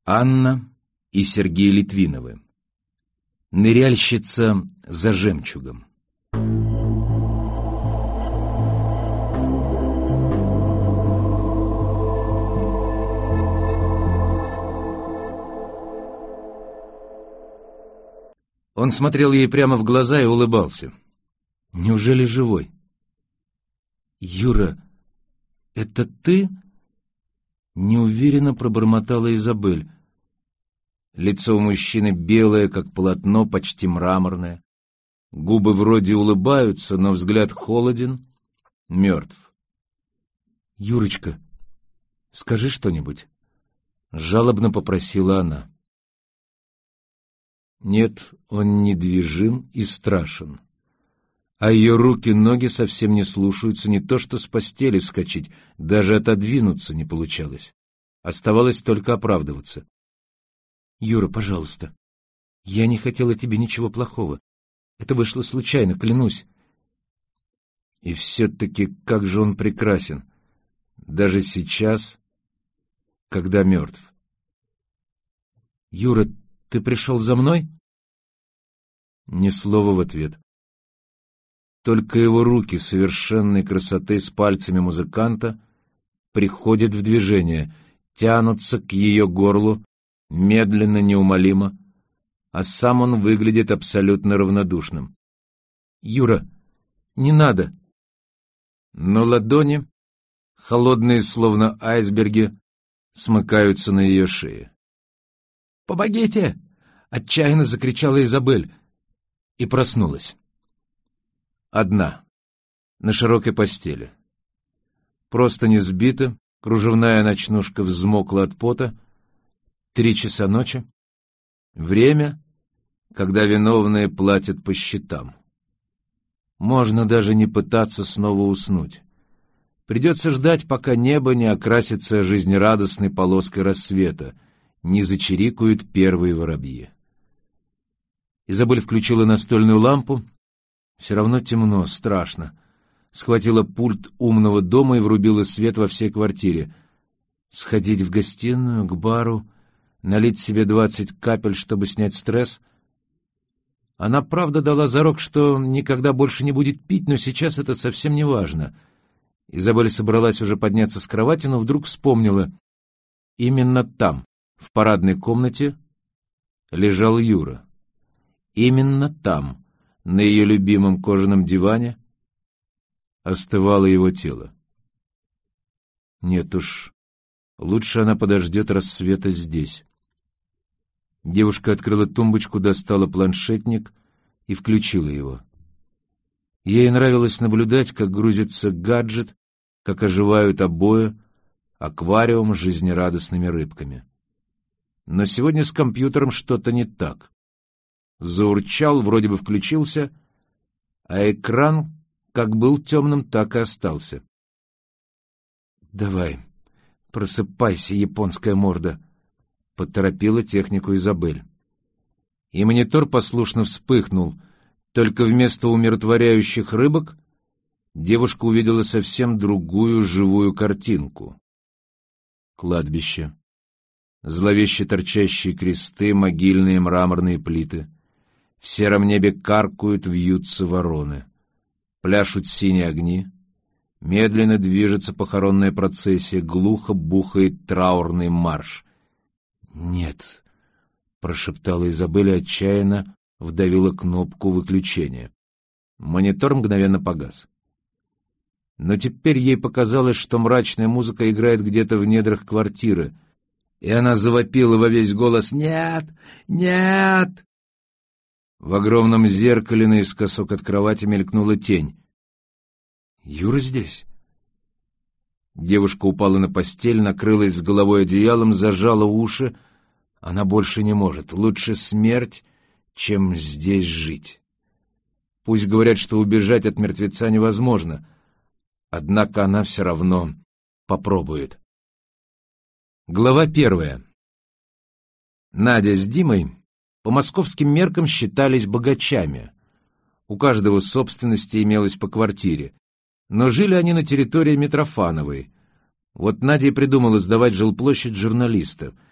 Анна и Сергей Литвиновы. Ныряльщица за жемчугом. Он смотрел ей прямо в глаза и улыбался. Неужели живой? «Юра, это ты?» Неуверенно пробормотала Изабель. Лицо у мужчины белое, как полотно, почти мраморное. Губы вроде улыбаются, но взгляд холоден, мертв. «Юрочка, скажи что-нибудь», — жалобно попросила она. Нет, он недвижим и страшен. А ее руки, ноги совсем не слушаются, не то что с постели вскочить, даже отодвинуться не получалось. Оставалось только оправдываться. «Юра, пожалуйста, я не хотела тебе ничего плохого. Это вышло случайно, клянусь». И все-таки как же он прекрасен, даже сейчас, когда мертв. «Юра, ты пришел за мной?» Ни слова в ответ. Только его руки совершенной красоты с пальцами музыканта приходят в движение, тянутся к ее горлу, медленно, неумолимо, а сам он выглядит абсолютно равнодушным. «Юра, не надо!» Но ладони, холодные словно айсберги, смыкаются на ее шее. «Помогите!» — отчаянно закричала Изабель и проснулась. Одна, на широкой постели. Простыни сбита, кружевная ночнушка взмокла от пота. 3 часа ночи. Время, когда виновные платят по счетам. Можно даже не пытаться снова уснуть. Придется ждать, пока небо не окрасится жизнерадостной полоской рассвета, не зачирикают первые воробьи. Изабель включила настольную лампу. Все равно темно, страшно. Схватила пульт умного дома и врубила свет во всей квартире. Сходить в гостиную, к бару, налить себе 20 капель, чтобы снять стресс. Она правда дала зарок, что никогда больше не будет пить, но сейчас это совсем не важно. Изабель собралась уже подняться с кровати, но вдруг вспомнила. Именно там, в парадной комнате, лежал Юра. Именно там, на ее любимом кожаном диване, остывало его тело. Нет уж, лучше она подождет рассвета здесь. Девушка открыла тумбочку, достала планшетник и включила его. Ей нравилось наблюдать, как грузится гаджет, как оживают обои, аквариум с жизнерадостными рыбками. Но сегодня с компьютером что-то не так. Заурчал, вроде бы включился, а экран как был темным, так и остался. «Давай, просыпайся, японская морда», — поторопила технику Изабель. И монитор послушно вспыхнул, только вместо умиротворяющих рыбок девушка увидела совсем другую живую картинку. Кладбище. Зловеще торчащие кресты, могильные мраморные плиты. В сером небе каркают, вьются вороны. Пляшут синие огни. Медленно движется похоронная процессия, глухо бухает траурный марш. «Нет», — прошептала Изабель и отчаянно вдавила кнопку выключения. Монитор мгновенно погас. Но теперь ей показалось, что мрачная музыка играет где-то в недрах квартиры, и она завопила во весь голос: «Нет! Нет!» В огромном зеркале наискосок от кровати мелькнула тень. «Юра здесь?» Девушка упала на постель, накрылась с головой одеялом, зажала уши. Она больше не может. Лучше смерть, чем здесь жить. Пусть говорят, что убежать от мертвеца невозможно, однако она все равно попробует. Глава 1. Надя с Димой по московским меркам считались богачами. У каждого собственности имелось по квартире. Но жили они на территории Митрофановой. Вот Надя и придумала сдавать жилплощадь журналистов —